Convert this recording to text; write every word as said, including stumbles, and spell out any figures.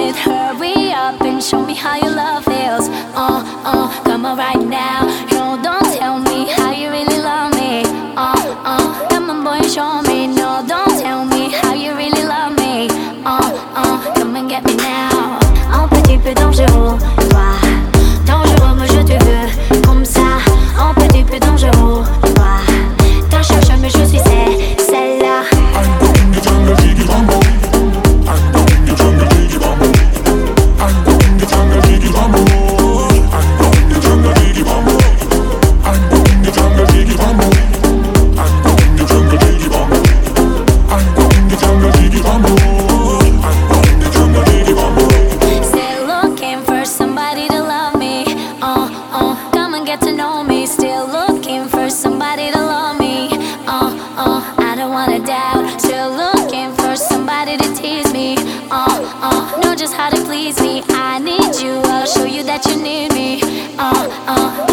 it. Hurry up and show me how your love feels. Uh, uh, come on right now. No, don't tell me how you really love me. Uh, uh, come on boy, show me. No, don't tell me how you really love me. Uh, uh, come and get me now. Un petit peu dangereux, toi. Dangereux, moi je te veux comme ça. Un petit peu dangereux, toi. T'en cherches mais je suis celle, celle-là. Just how to please me. I need you, I'll show you that you need me. Uh, uh